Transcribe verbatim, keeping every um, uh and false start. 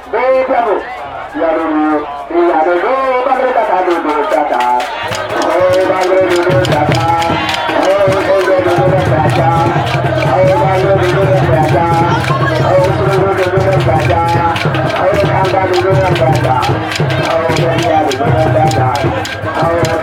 Be jabu. Ya dulu. Ya dulu. Bangre kata dulu kata. Oh bangre dulu kata. Oh bangre dulu kata. Oh bangre dulu kata. Oh dulu dulu kata. Oh kanda dulu kata. Oh dia dulu kata. Oh